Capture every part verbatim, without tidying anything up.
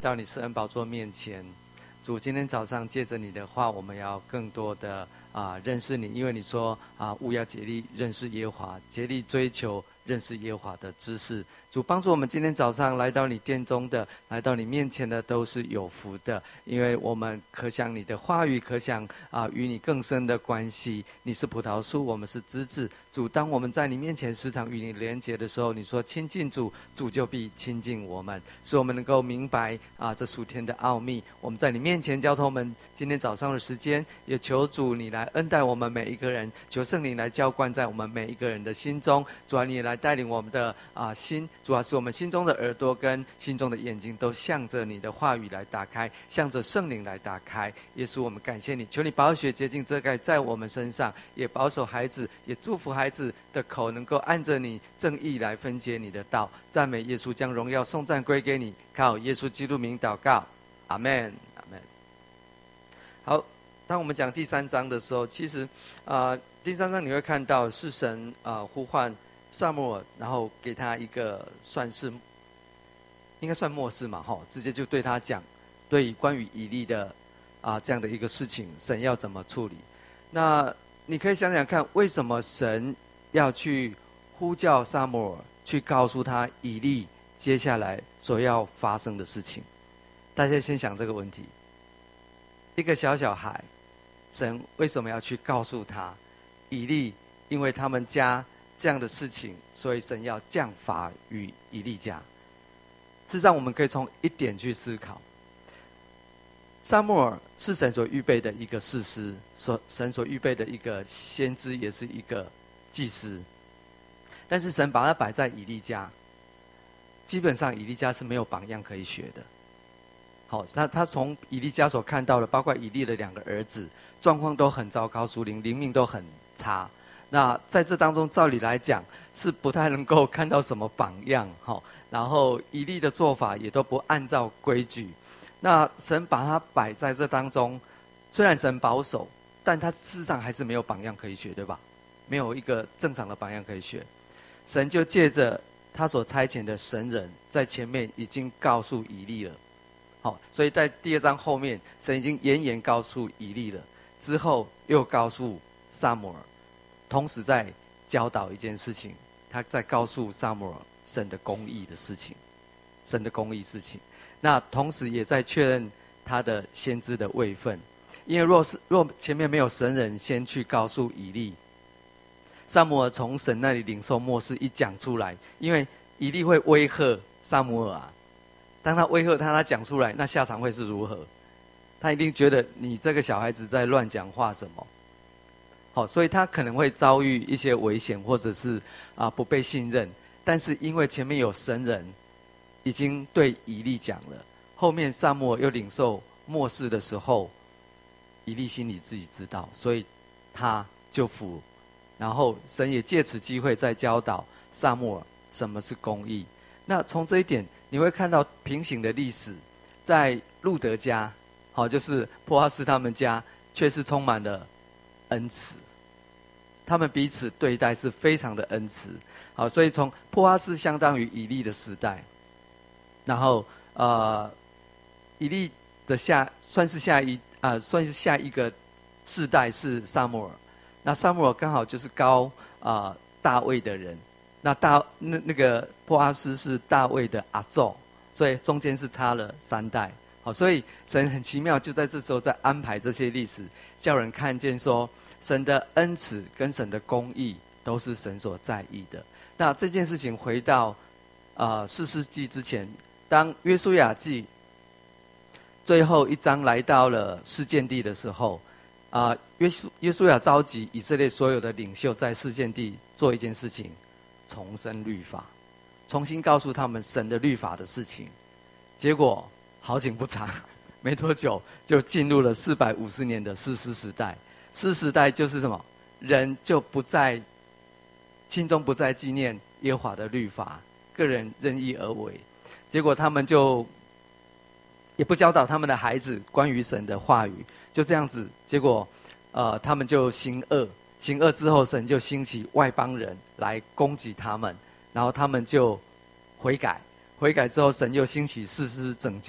到你施恩宝座面前。主，今天早上借着你的话，我们要更多的啊认识你，因为你说啊，务要竭力认识耶和华，竭力追求认识耶和华的知识。主，帮助我们今天早上来到你殿中的，来到你面前的都是有福的，因为我们可想你的话语，可想啊与你更深的关系。你是葡萄树，我们是枝子。主，当我们在你面前时常与你连结的时候，你说亲近主，主就必亲近我们，使我们能够明白啊这属天的奥秘。我们在你面前交托我们今天早上的时间，也求主你来恩待我们每一个人，求圣灵来浇灌在我们每一个人的心中。主啊，你也来带领我们的啊心，主啊，使我们心中的耳朵跟心中的眼睛都向着你的话语来打开，向着圣灵来打开。耶稣，我们感谢你，求你宝血洁净遮盖在我们身上，也保守孩子，也祝福孩子的口能够按着你正义来分解你的道。赞美耶稣，将荣耀颂赞归给你，靠耶稣基督名祷告，阿们，阿们。好，当我们讲第三章的时候，其实啊、呃，第三章你会看到是神啊、呃、呼唤撒母耳，然后给他一个算是应该算默示嘛，哈，直接就对他讲，对关于以利的啊、呃、这样的一个事情，神要怎么处理？那你可以想想看，为什么神要去呼叫撒母耳，去告诉他以利接下来所要发生的事情？大家先想这个问题。一个小小孩，神为什么要去告诉他以利？因为他们家这样的事情，所以神要降罚于以利家。事实上，我们可以从一点去思考：撒母耳是神所预备的一个士师，所神所预备的一个先知，也是一个祭司。但是神把他摆在以利家，基本上以利家是没有榜样可以学的。好，那他从以利家所看到的，包括以利的两个儿子，状况都很糟糕，属灵灵命都很差。那在这当中，照理来讲是不太能够看到什么榜样，哈。然后以利的做法也都不按照规矩。那神把他摆在这当中，虽然神保守，但他事实上还是没有榜样可以学，对吧？没有一个正常的榜样可以学。神就借着他所差遣的神人，在前面已经告诉以利了。好，所以在第二章后面，神已经严严告诉以利了，之后又告诉撒母耳，同时在教导一件事情，他在告诉撒母耳神的公义的事情，神的公义事情。那同时也在确认他的先知的位分，因为若是若前面没有神人先去告诉以利，撒母耳从神那里领受默示一讲出来，因为以利会威吓撒母耳啊。当他威吓他，他讲出来，那下场会是如何？他一定觉得你这个小孩子在乱讲话什么。好，所以他可能会遭遇一些危险，或者是啊不被信任。但是因为前面有神人已经对以利讲了，后面撒母耳又领受默示的时候，以利心里自己知道，所以他就服。然后神也借此机会在教导撒母耳什么是公义。那从这一点你会看到平行的历史，在路德家，好，就是波阿斯他们家，却是充满了恩慈。他们彼此对待是非常的恩慈。好，所以从波阿斯相当于以利的时代，然后呃，以利的下算是下一啊、呃，算是下一个世代是撒母耳。那撒母耳刚好就是高啊、呃、大卫的人。那大那那个波阿斯是大卫的阿祖，所以中间是差了三代。好，所以神很奇妙，就在这时候在安排这些历史，叫人看见说，神的恩慈跟神的公义都是神所在意的。那这件事情回到呃士师记之前，当约书亚记最后一章来到了示剑地的时候，啊、呃，约书约书亚召集以色列所有的领袖在示剑地做一件事情。重申律法，重新告诉他们神的律法的事情。结果好景不长，没多久就进入了四百五十年的士师时代。士师时代就是什么？人就不再心中不再纪念耶和华的律法，个人任意而为。结果他们就也不教导他们的孩子关于神的话语，就这样子。结果呃，他们就行恶。行恶之后，神就兴起外邦人来攻击他们，然后他们就悔改。悔改之后，神又兴起士师拯救，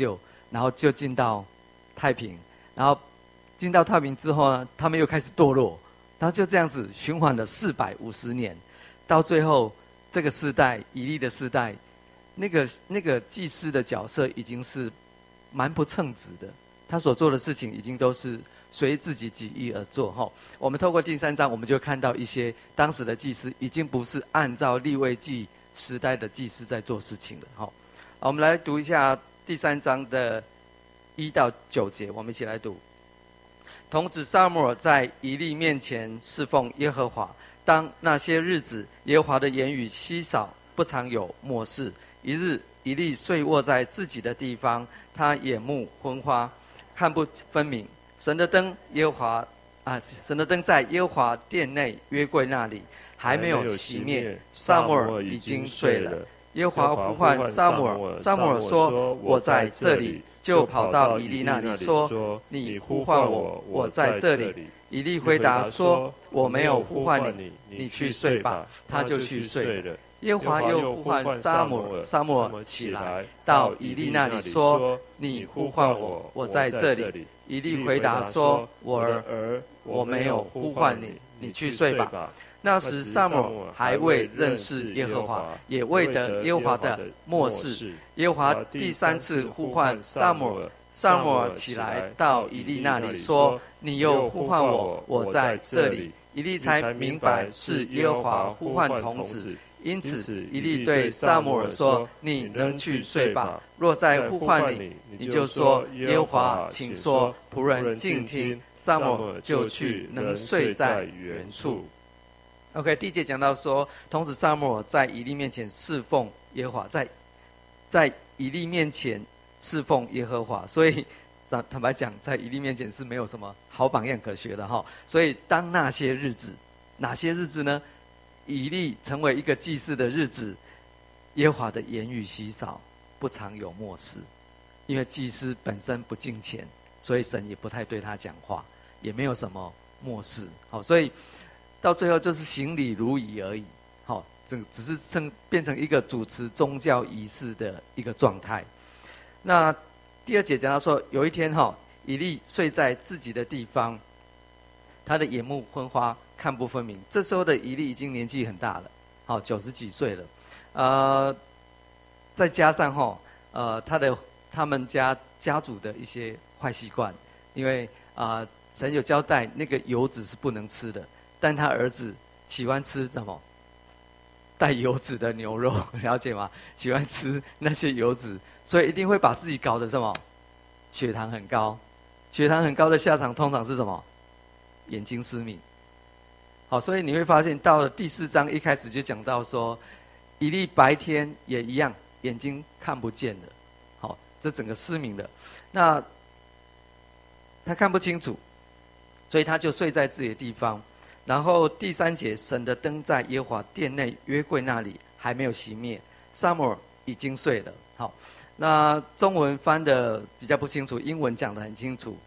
然后就进到太平，然后进到太平之后呢，他们又开始堕落，然后就这样子循环了四百五十年，到最后这个世代以利的世代，那个那个祭司的角色已经是蛮不称职的，他所做的事情已经都是随自己己意而做哈。我们透过第三章，我们就看到一些当时的祭司已经不是按照利未记时代的祭司在做事情了哈。我们来读一下第三章的一到九节，我们一起来读。童子撒母耳在以利面前侍奉耶和华，当那些日子，耶和华的言语稀少，不常有默示。一日，以利睡卧在自己的地方，他眼目昏花，看不分明。神的灯，耶和华啊，神的灯在耶和华殿内约柜那里还没有熄灭，撒母耳已经睡了。耶和华呼唤撒母耳，撒母耳说：“我在这里。”就跑到以利那里说：“你呼唤我，我在这里。”以利回答说：“我没有呼唤你，你去睡吧。”他就去睡了。耶和华又呼唤撒母耳，撒母耳起来，到以利那里说：“你呼唤我，我在这里。”以利回答说：“我儿，我没有呼唤你，你去睡吧。”那时撒母耳还未认识耶和华，也未得耶和华的默示。耶和华第三次呼唤撒母耳，撒母耳起来到以利那里说：“你又呼唤我，我在这里。”以利才明白是耶和华呼唤童子，因此以利对撒母耳说：“你能去睡吧。若再呼唤你，你就说：耶和华，请说，仆人静听。”撒母耳就去，能睡在原处。OK， 第一节讲到说，童子撒母耳在以利面前侍奉耶和华，在在以利面前侍奉耶和华，所以坦白讲，在以利面前是没有什么好榜样可学的哈。所以当那些日子，哪些日子呢？以利成为一个祭司的日子，耶和华的言语稀少，不常有默示，因为祭司本身不敬虔，所以神也不太对他讲话，也没有什么默示。好，所以到最后就是行礼如仪而已。好，这只是成变成一个主持宗教仪式的一个状态。那第二节讲到说，有一天哈，以利睡在自己的地方，他的眼目昏花，看不分明。这时候的以利已经年纪很大了，好九十几岁了，呃，再加上哈，呃，他的他们家家族的一些坏习惯，因为啊、呃，神有交代那个油脂是不能吃的，但他儿子喜欢吃什么？带油脂的牛肉，了解吗？喜欢吃那些油脂，所以一定会把自己搞得什么？血糖很高，血糖很高的下场通常是什么？眼睛失明。好，所以你会发现到了第四章一开始就讲到说，以利白天也一样，眼睛看不见了。好，这整个失明了。那他看不清楚，所以他就睡在自己的地方。然后第三节，神的灯在耶和华殿内约柜那里还没有熄灭，撒母耳已经睡了。好，那中文翻的比较不清楚，英文讲得很清楚。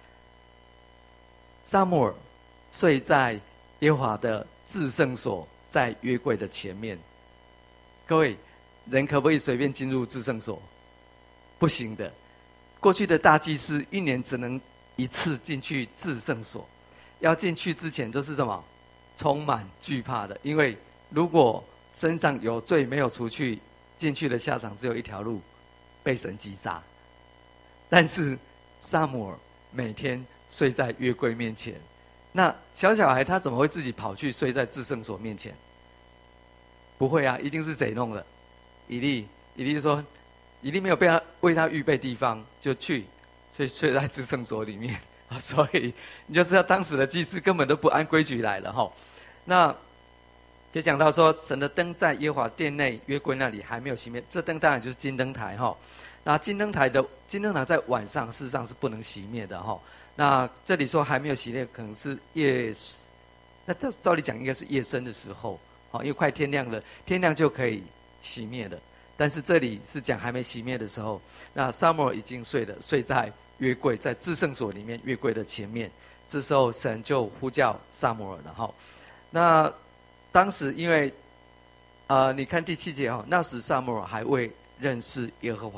撒母耳睡在耶和华的至圣所，在约柜的前面。各位，人可不可以随便进入至圣所？不行的。过去的大祭司一年只能一次进去至圣所。要进去之前都是什么？充满惧怕的，因为如果身上有罪没有除去，进去的下场只有一条路，被神击杀。但是撒母耳每天睡在约柜面前，那小小孩他怎么会自己跑去睡在至圣所面前？不会啊，一定是谁弄的？以利，以利说，以利没有被他为他预备地方，就去，所以睡在至圣所里面。所以你就知道当时的祭司根本都不按规矩来了哈。那就讲到说，神的灯在耶和华殿内约柜那里还没有熄灭，这灯当然就是金灯台哈。那金灯台的金灯台在晚上事实上是不能熄灭的哈。那这里说还没有熄灭，可能是夜，那照照理讲应该是夜深的时候，好，因为快天亮了，天亮就可以熄灭了。但是这里是讲还没熄灭的时候，那撒母耳已经睡了，睡在约柜，在至圣所里面约柜的前面。这时候神就呼叫撒母耳了哈。那当时因为呃，你看第七节哈，那时撒母耳还未认识耶和华，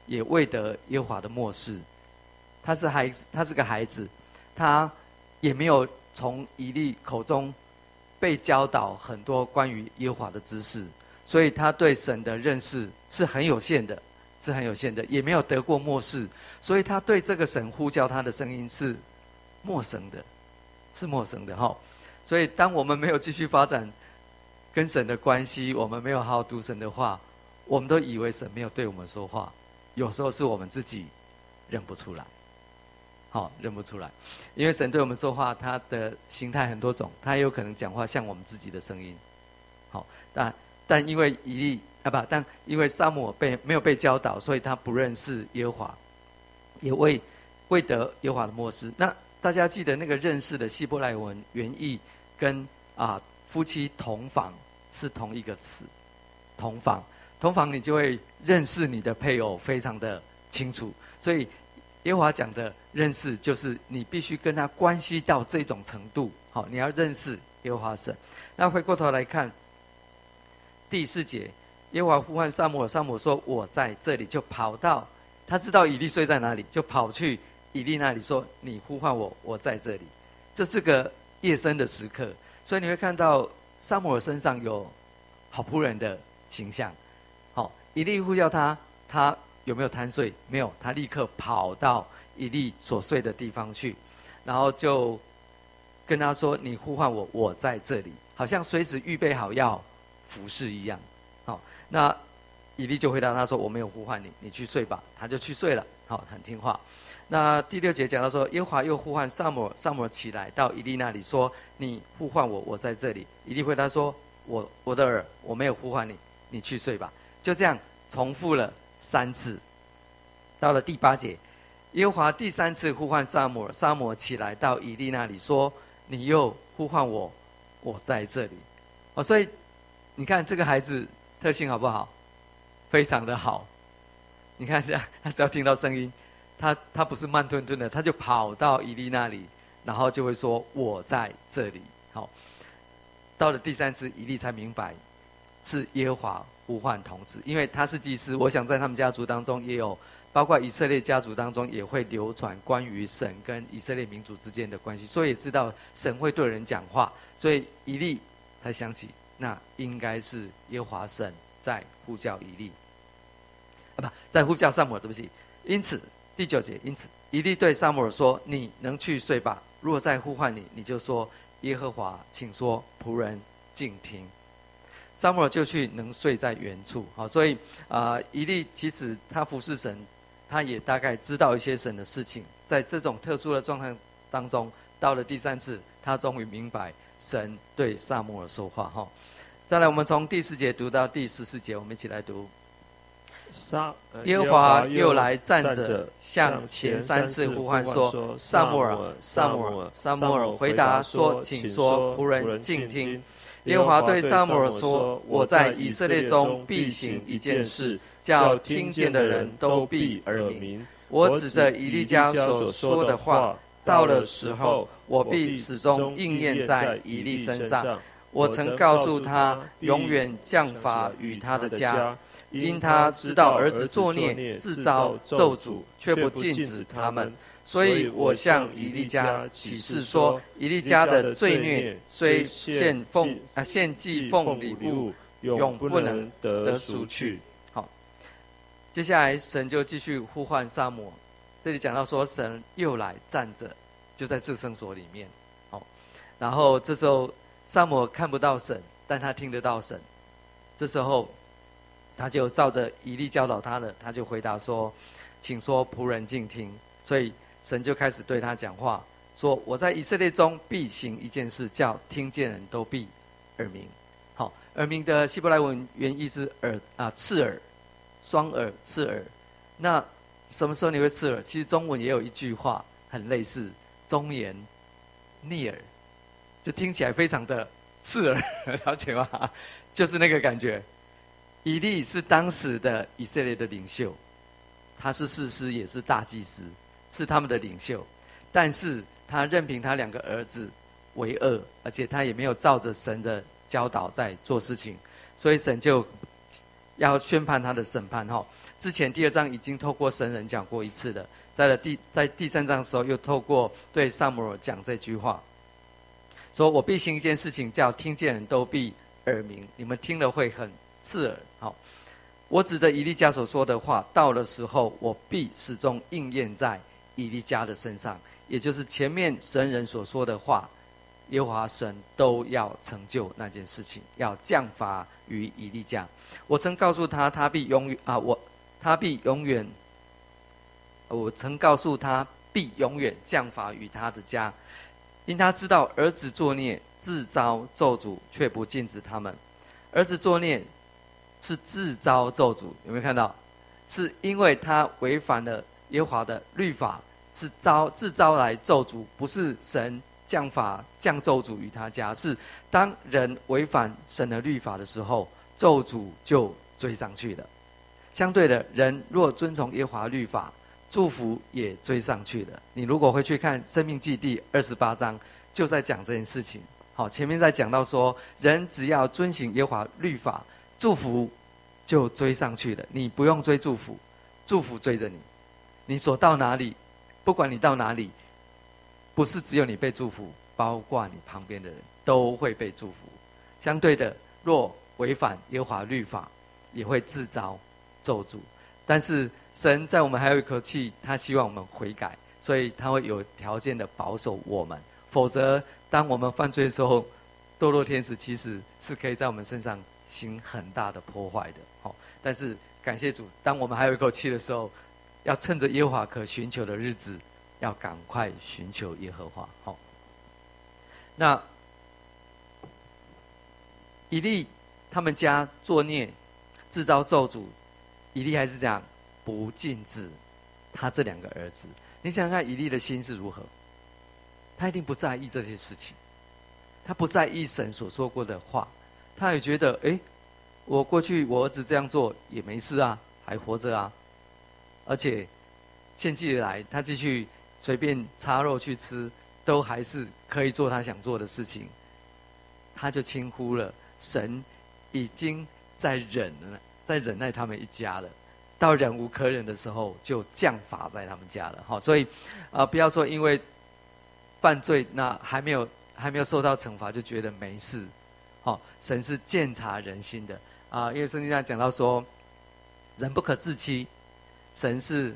也未得耶和华的默示。他是孩子，他是个孩子，他也没有从以利口中被教导很多关于耶和华的知识，所以他对神的认识是很有限的，是很有限的，也没有得过默示，所以他对这个神呼叫他的声音是陌生的，是陌生的哈。所以当我们没有继续发展跟神的关系，我们没有好好读神的话，我们都以为神没有对我们说话，有时候是我们自己认不出来。好，认不出来，因为神对我们说话，他的形态很多种，他也有可能讲话像我们自己的声音。好，但但因为以利啊不，但因为撒母耳被没有被教导，所以他不认识耶和华，也未未得耶和华的默示。那大家记得那个认识的希伯来文原意跟啊夫妻同房是同一个词，同房同房你就会认识你的配偶非常的清楚，所以耶和华讲的认识，就是你必须跟他关系到这种程度。好，你要认识耶和华神。那回过头来看第四节，耶和华呼唤撒母耳，撒母耳说：“我在这里。”就跑到，他知道以利睡在哪里，就跑去以利那里说：“你呼唤我，我在这里。”这是个夜深的时刻，所以你会看到撒母耳身上有好仆人的形象。好，以利呼叫他，他有没有贪睡？没有，他立刻跑到以利所睡的地方去，然后就跟他说：“你呼唤我，我在这里。”好像随时预备好要服侍一样。好，那以利就回答他说：“我没有呼唤你，你去睡吧。”他就去睡了。好，很听话。那第六节讲到说，耶和华又呼唤撒母耳，撒母耳起来到以利那里说：“你呼唤我，我在这里。”以利回答说：“我我的儿，我没有呼唤你，你去睡吧。”就这样重复了三次。到了第八节，耶和华第三次呼唤撒母耳，撒母耳起来到以利那里说：“你又呼唤我，我在这里。”哦，所以你看这个孩子特性好不好？非常的好。你看这样，他只要听到声音，他他不是慢吞吞的，他就跑到以利那里，然后就会说：“我在这里。”好，到了第三次，以利才明白是耶和华呼唤童子，因为他是祭司。我想在他们家族当中也有，包括以色列家族当中也会流传关于神跟以色列民族之间的关系，所以也知道神会对人讲话，所以以利才想起，那应该是耶和华神在呼叫以利，啊不，在呼叫撒母耳，对不起。因此第九节，因此以利对撒母耳说：“你能去睡吧。如果再呼唤你，你就说：耶和华，请说，仆人静听。”撒母耳就去，能睡在原处。好，所以啊、呃，以利其实他服侍神，他也大概知道一些神的事情。在这种特殊的状态当中，到了第三次，他终于明白神对撒母耳说话。哈，再来，我们从第四节读到第十四节，我们一起来读。耶和华又来站着，向前三次呼唤说：“撒母耳，撒母耳，撒母耳！”回答说：“请说，仆人静听。”耶和华对撒母耳说：“我在以色列中必行一件事，叫听见的人都必耳鸣。我指着以利家所说的话，到了时候，我必始终应验在以利身上。我曾告诉他，永远降罚与他的家。因他知道儿子作孽，自招咒诅，却不禁止他们。所以我向以利家起誓说，以利家的罪孽虽献奉啊献祭奉礼物，永不能得赎去。”好，接下来神就继续呼唤撒母耳。这里讲到说，神又来站着，就在至圣所里面。好，然后这时候撒母耳看不到神，但他听得到神。这时候他就照着以利教导他的，他就回答说：“请说，仆人静听。”所以神就开始对他讲话，说：“我在以色列中必行一件事，叫听见人都必耳鸣。”好，耳鸣的希伯来文原意是耳啊，刺耳，双耳，刺耳。那什么时候你会刺耳？其实中文也有一句话很类似，忠言逆耳，就听起来非常的刺耳，了解吗？就是那个感觉。以利是当时的以色列的领袖，他是士师也是大祭司，是他们的领袖，但是他任凭他两个儿子为恶，而且他也没有照着神的教导在做事情，所以神就要宣判他的审判。 之前第二章已经透过神人讲过一次了，在了第在第三章的时候，又透过对撒母耳讲这句话，说我必行一件事情，叫听见人都必耳鸣，你们听了会很刺耳。好，我指着以利家所说的话，到了时候，我必始终应验在以利家的身上，也就是前面神人所说的话，耶和华神都要成就那件事情，要降罚于以利家。我曾告诉他，他必永远啊，我他必永远，我曾告诉他必永远降罚于他的家，因他知道儿子作孽，自招咒诅，却不禁止他们。儿子作孽是自招咒诅，有没有看到？是因为他违反了耶和华的律法，是招自招来咒诅，不是神降罚降咒诅于他家。是当人违反神的律法的时候，咒诅就追上去了。相对的，人若遵从耶和华律法，祝福也追上去了。你如果回去看《申命记》第二十八章，就在讲这件事情。好，前面在讲到说，人只要遵行耶和华律法，祝福就追上去了。你不用追祝福，祝福追着你。你所到哪里，不管你到哪里，不是只有你被祝福，包括你旁边的人都会被祝福。相对的，若违反耶和华律法，也会自招咒诅。但是神在我们还有一口气，他希望我们悔改，所以他会有条件的保守我们。否则当我们犯罪的时候，堕落天使其实是可以在我们身上行很大的破坏的。好，但是感谢主，当我们还有一口气的时候，要趁着耶和华可寻求的日子，要赶快寻求耶和华。好，那以利他们家作孽，制造咒诅，以利还是这样不禁止他这两个儿子。你想想看，以利的心是如何？他一定不在意这些事情，他不在意神所说过的话，他也觉得，哎，我过去我儿子这样做也没事啊，还活着啊，而且献祭来，他继续随便插肉去吃，都还是可以做他想做的事情。他就轻忽了神已经在忍了，在忍耐他们一家了。到忍无可忍的时候，就降罚在他们家了。好，所以啊、呃，不要说因为犯罪那还没有还没有受到惩罚就觉得没事。好，神是鉴察人心的啊、呃，因为圣经上讲到说，人不可自欺，神是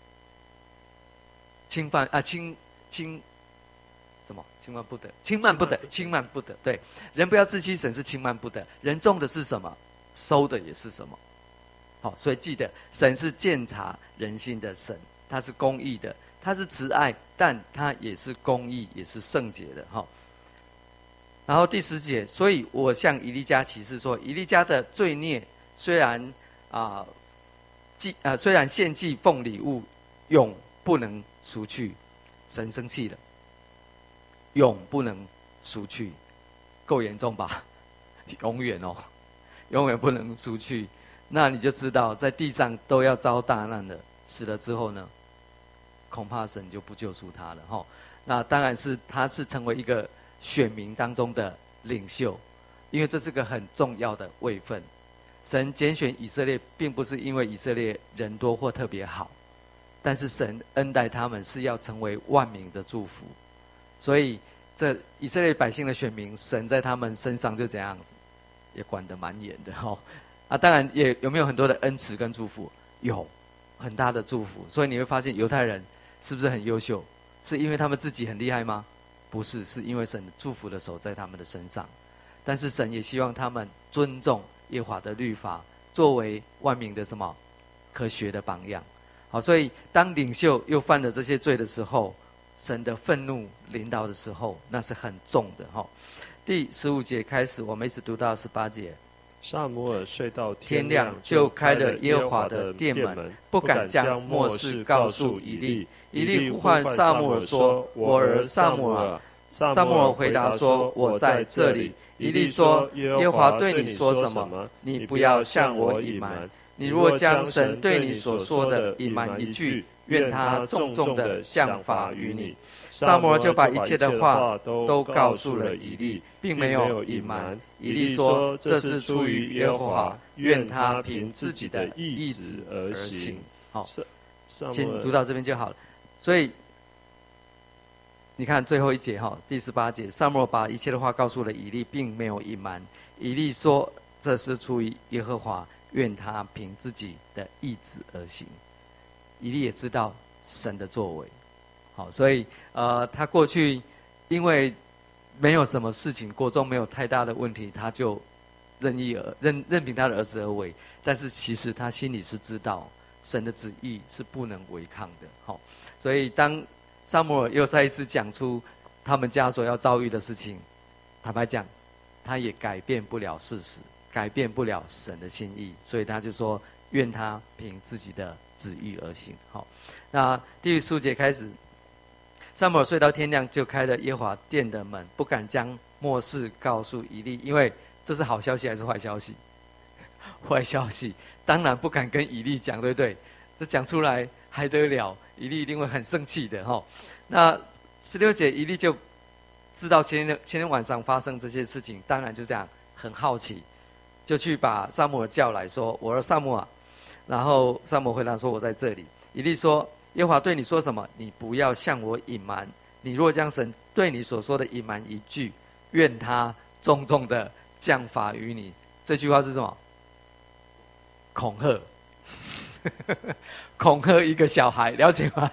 轻犯啊轻轻什么轻慢不得，轻慢不得，轻慢不得。对，人不要自欺，神是轻慢不得。人种的是什么，收的也是什么。好，所以记得，神是鉴察人心的神，他是公义的，他是慈爱，但他也是公义，也是圣洁的。好，然后第十节，所以我向以利家启示说，以利家的罪孽虽然啊祭啊、呃、虽然献祭奉礼物，永不能赎去，神生气了，永不能赎去，够严重吧？永远哦，永远不能赎去。那你就知道，在地上都要遭大难了。死了之后呢，恐怕神就不救赎他了哈。那当然是他是成为一个选民当中的领袖，因为这是个很重要的位分。神拣选以色列，并不是因为以色列人多或特别好，但是神恩待他们是要成为万民的祝福。所以这以色列百姓的选民，神在他们身上就这样子，也管得蛮严的哈。啊，当然也有没有很多的恩慈跟祝福？有，很大的祝福。所以你会发现犹太人是不是很优秀？是因为他们自己很厉害吗？不是，是因为神祝福的手在他们的身上。但是神也希望他们尊重耶和华的律法，作为万民的什么可学的榜样。好，所以当领袖又犯了这些罪的时候，神的愤怒临到的时候，那是很重的哈。第十五节开始，我们一直读到十八节。 撒母耳睡到天亮，就开了耶和华的殿门，不敢将末事告诉以利。以利呼唤撒母耳说：“我儿撒母耳。”撒母耳回答说：“我在这里。”以利说：“耶和华对你说什么？你不要向我隐瞒。你若将神对你所说的隐瞒一句，愿他重重的降罚于你。”撒母耳就把一切的话都告诉了以利，并没有隐瞒。以利说：“这是出于耶和华， 愿他凭自己的意志而行。好，先读到这边就好了。所以你看最后一节哈，第十八节，撒母耳把一切的话告诉了以利，并没有隐瞒。以利说：“这是出于耶和华，愿他凭自己的意志而行。”以利也知道神的作为，好，所以呃，他过去因为没有什么事情，国中没有太大的问题，他就任意而任任凭他的儿子而为。但是其实他心里是知道神的旨意是不能违抗的，好，所以当撒母耳又再一次讲出他们家所要遭遇的事情，坦白讲，他也改变不了事实，改变不了神的心意，所以他就说：“愿他凭自己的旨意而行。”好，那第十五节开始，撒母耳睡到天亮，就开了耶和华殿的门，不敢将末事告诉以利，因为这是好消息还是坏消息？坏消息，当然不敢跟以利讲，对不对？这讲出来还得了？以利一定会很生气的哈。那十六节，以利就知道前天前天晚上发生这些事情，当然就这样很好奇，就去把撒母耳叫来说：“我儿撒母耳。”然后撒母耳回答说：“我在这里。”以利说：“耶和华对你说什么？你不要向我隐瞒。你若将神对你所说的隐瞒一句，愿他重重的降罚于你。”这句话是什么？恐吓。恐吓一个小孩，了解吗？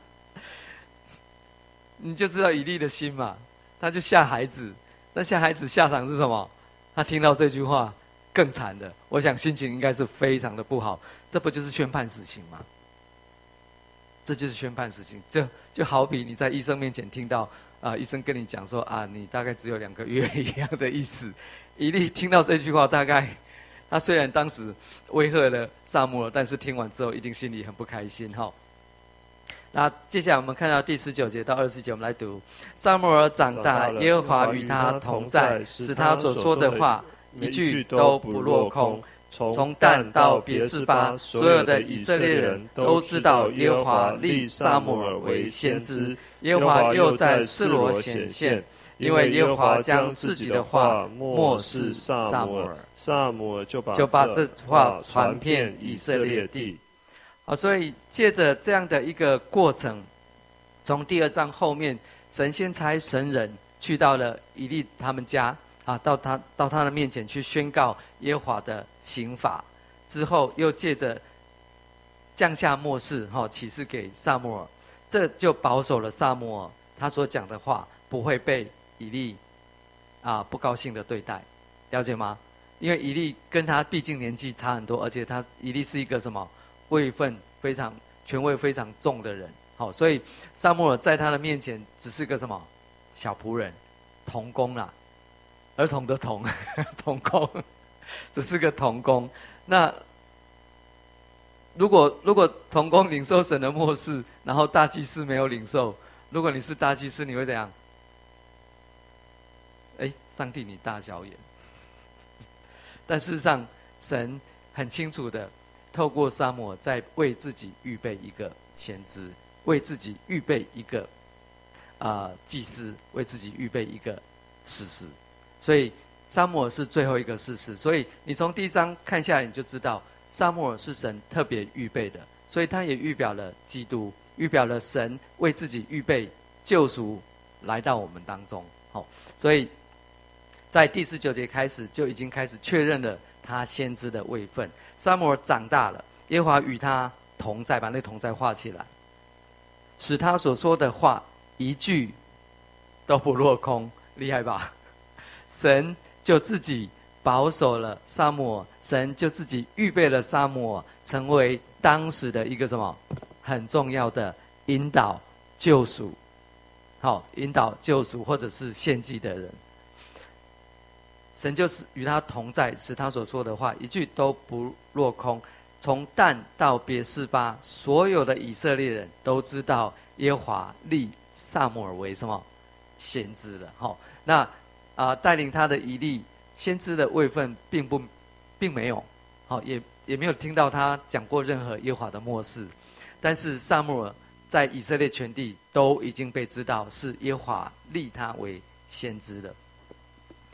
你就知道以利的心嘛，他就吓孩子。那吓孩子下场是什么？他听到这句话更惨的，我想心情应该是非常的不好。这不就是宣判死刑吗？这就是宣判死刑。就就好比你在医生面前听到啊、呃，医生跟你讲说啊，你大概只有两个月一样的意思。以利听到这句话，大概他虽然当时威吓了撒母耳，但是听完之后一定心里很不开心哈。那接下来我们看到第十九节到二十节，我们来读：撒母耳长大，耶和华与他同在，使他所说的话一句都不落空。从但到别是巴，所有的以色列人都知道耶和华立撒母耳为先知。耶和华又在示罗显现，因为耶和华将自己的话默示撒母耳， 撒母耳就把就把这话传遍以色列地。啊，所以借着这样的一个过程，从第二章后面，神先差神人去到了以利他们家啊，到他到他的面前去宣告耶和华的刑罚，之后又借着降下默示哈、哦、启示给撒母耳，这就保守了撒母耳他所讲的话不会被以利啊不高兴的对待，了解吗？因为以利跟他毕竟年纪差很多，而且他以利是一个什么位分非常权位非常重的人，好，所以撒母耳在他的面前只是个什么小仆人，童工啦，儿童的童，童工，只是个童工。那如果如果童工领受神的默示，然后大祭司没有领受，如果你是大祭司，你会怎样？哎，上帝你大小眼。但事实上，神很清楚的透过撒母耳在为自己预备一个先知，为自己预备一个啊、呃、祭司，为自己预备一个士师。所以撒母耳是最后一个士师。所以你从第一章看下来，你就知道撒母耳是神特别预备的，所以他也预表了基督，预表了神为自己预备救赎来到我们当中。好、哦，所以在第十九节开始就已经开始确认了他先知的位分。撒母耳长大了，耶和华与他同在，把那同在画起来，使他所说的话一句都不落空，厉害吧？神就自己保守了撒母耳，神就自己预备了撒母耳，成为当时的一个什么很重要的引导救赎，好，引导救赎或者是献祭的人。神就是与他同在，使他所说的话一句都不落空。从但到别是巴，所有的以色列人都知道耶和华立撒母耳为什么先知了。好、哦，那啊、呃、带领他的以利先知的位分并不并没有，好、哦、也也没有听到他讲过任何耶和华的默示，但是撒母耳在以色列全地都已经被知道是耶和华立他为先知的。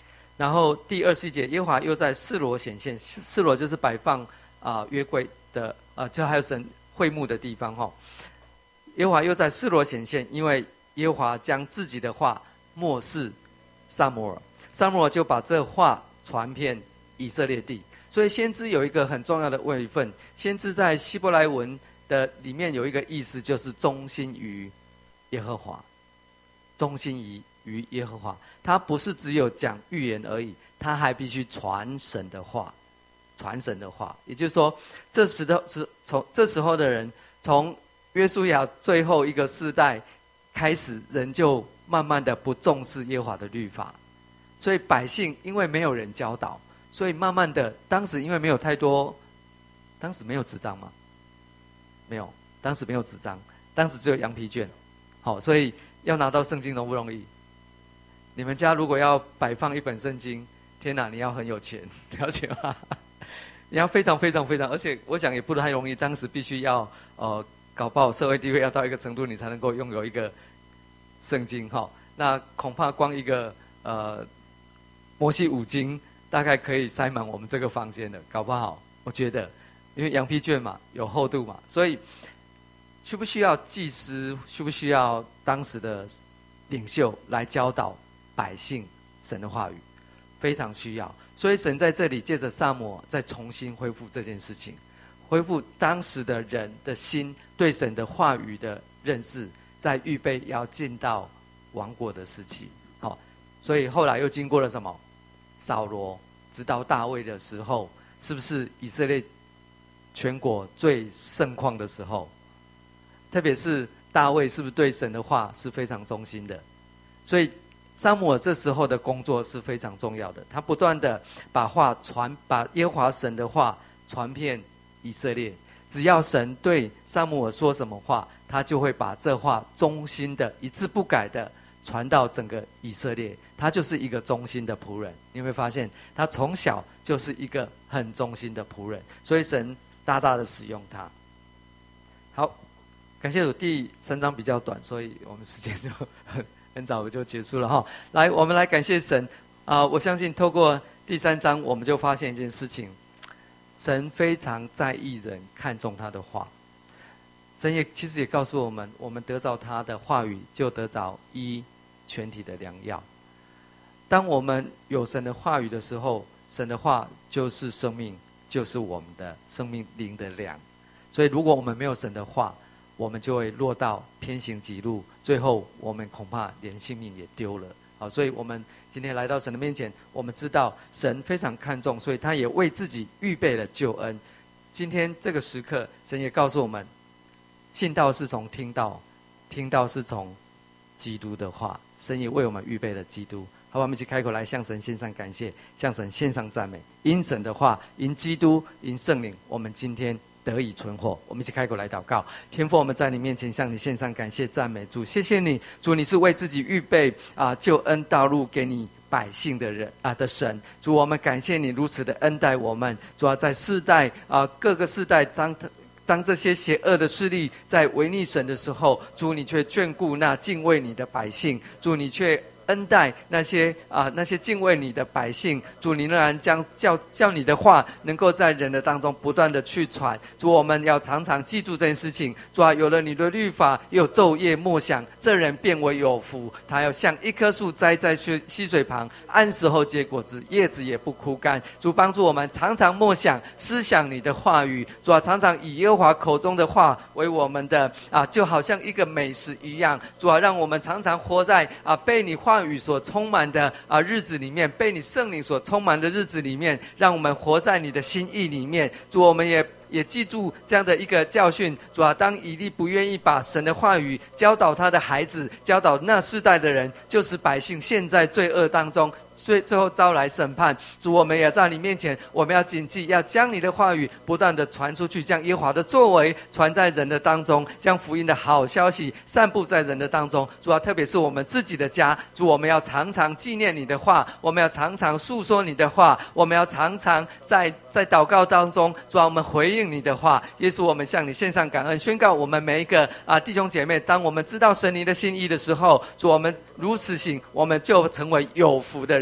然后第二十一节，耶和华又在示罗显现，示罗就是摆放啊、呃、约柜的啊，就还有神会幕的地方哈、哦。耶和华又在示罗显现，因为耶和华将自己的话默示撒母耳，撒母耳就把这话传遍以色列地。所以先知有一个很重要的位分，先知在希伯来文的里面有一个意思，就是忠心于耶和华，忠心于于耶和华。他不是只有讲预言而已，他还必须传神的话，传神的话。也就是说，这时的从这时候的人，从约书亚最后一个世代开始，人就慢慢的不重视耶和华的律法，所以百姓因为没有人教导，所以慢慢的，当时因为没有太多，当时没有纸张吗？没有，当时没有纸张，当时只有羊皮卷，好，所以要拿到圣经容不容易？你们家如果要摆放一本圣经，天哪，你要很有钱，了解吗？你要非常非常非常，而且我想也不太容易，当时必须要呃搞不好社会地位要到一个程度，你才能够拥有一个圣经哈。那恐怕光一个呃摩西五经大概可以塞满我们这个房间的，搞不好我觉得，因为羊皮卷嘛，有厚度嘛，所以需不需要祭司？需不需要当时的领袖来教导百姓神的话语？非常需要。所以神在这里借着撒母耳再重新恢复这件事情，恢复当时的人的心对神的话语的认识，在预备要进到王国的时期。好，所以后来又经过了什么？扫罗，直到大卫的时候，是不是以色列全国最盛况的时候？特别是大卫，是不是对神的话是非常忠心的？所以撒母耳这时候的工作是非常重要的，他不断的把话传，把耶和华神的话传遍以色列。只要神对撒母耳说什么话，他就会把这话忠心的、一字不改的传到整个以色列。他就是一个忠心的仆人。你会发现，他从小就是一个很忠心的仆人，所以神大大的使用他。好，感谢主，第三章比较短，所以我们时间就很很早就结束了哈。来，我们来感谢神啊、呃！我相信透过第三章，我们就发现一件事情：神非常在意人看重他的话。神也其实也告诉我们，我们得着他的话语，就得着医全体的良药。当我们有神的话语的时候，神的话就是生命，就是我们的生命灵的粮。所以，如果我们没有神的话，我们就会落到偏行己路，最后我们恐怕连性命也丢了。好，所以我们今天来到神的面前，我们知道神非常看重，所以他也为自己预备了救恩。今天这个时刻，神也告诉我们，信道是从听道，听道是从基督的话。神也为我们预备了基督。好，我们一起开口来向神献上感谢，向神献上赞美。因神的话，因基督，因圣灵，我们今天得以存活。我们一起开口来祷告。天父，我们在你面前向你献上感谢赞美。主，谢谢你，主，你是为自己预备啊救恩道路给你百姓的人啊的神。主，我们感谢你如此的恩待我们。主要在世代啊各个世代，当当这些邪恶的势力在违逆神的时候，主，你却眷顾那敬畏你的百姓。主，你却恩待那些啊、呃、那些敬畏你的百姓。主，你仍然将叫叫你的话能够在人的当中不断的去传。主，我们要常常记住这件事情。主啊，有了你的律法，又昼夜默想，这人变为有福。他要像一棵树栽在溪水旁，按时候结果子，叶子也不枯干。主，帮助我们常常默想思想你的话语。主啊，常常以耶和华口中的话为我们的啊，就好像一个美食一样。主啊，让我们常常活在啊被你话语所充满的啊日子里面，被你圣灵所充满的日子里面，让我们活在你的心意里面。主，我们也也记住这样的一个教训。主啊，当以利不愿意把神的话语教导他的孩子，教导那世代的人，就是百姓陷在罪恶当中，最最后招来审判。主，我们也在你面前，我们要谨记，要将你的话语不断的传出去，将耶和华的作为传在人的当中，将福音的好消息散布在人的当中。主啊，特别是我们自己的家，主，我们要常常纪念你的话，我们要常常诉说你的话，我们要常常在在祷告当中，主啊，我们回应你的话。耶稣，我们向你献上感恩，宣告我们每一个啊弟兄姐妹，当我们知道神你的心意的时候，主，我们如此行，我们就成为有福的人。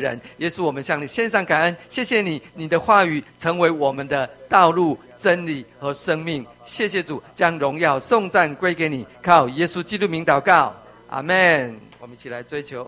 人。耶稣，我们向你献上感恩，谢谢你，你的话语成为我们的道路、真理和生命。谢谢主，将荣耀颂赞归给你，靠耶稣基督名祷告，阿们。我们一起来追求。